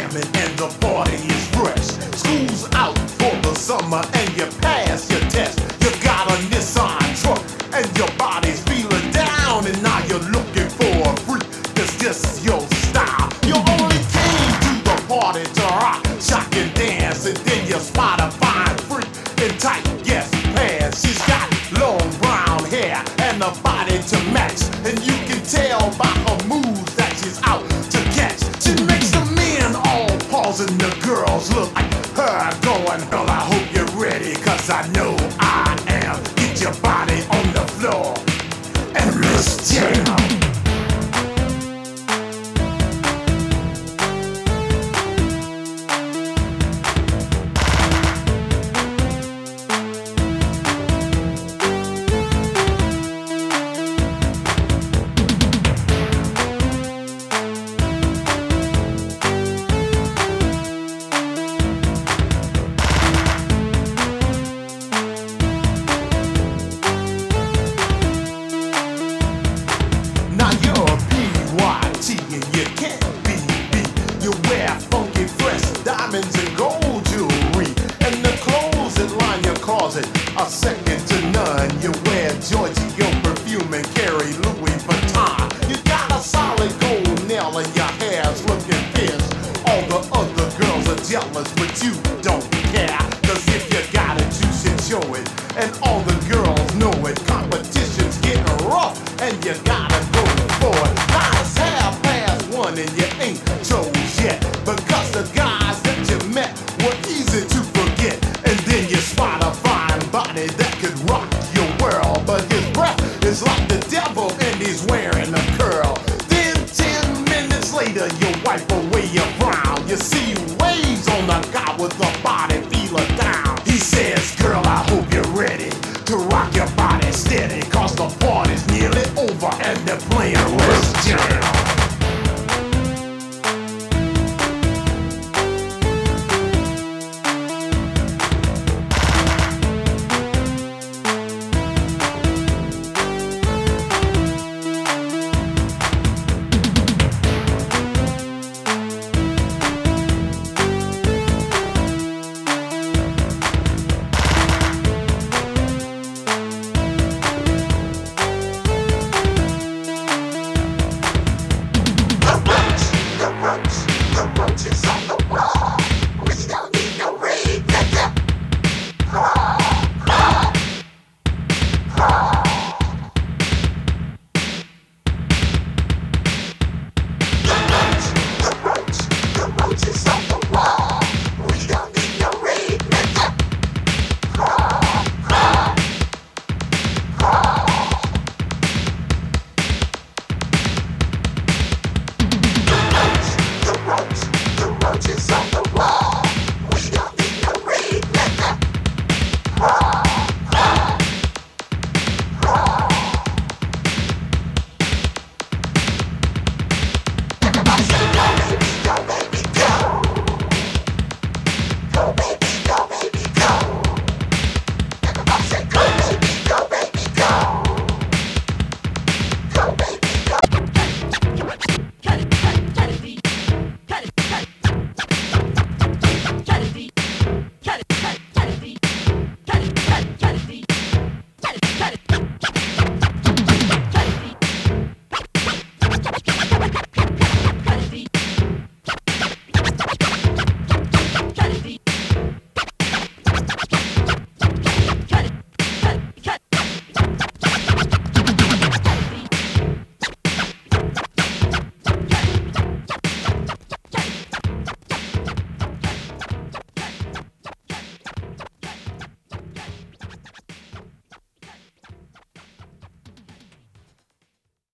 jamming and the party is fresh. School's out for the summer and you pass your test. You got a Nissan truck and your body's feeling down, and now you're looking for a freak. Cause this is your style. You only came to the party to rock, shock and dance, and then you spot a fine freak in tight, yes, pants. She's got long brown hair and a body to match, and you can tell by her moves that she's out to catch. She makes the men all pause and the girls look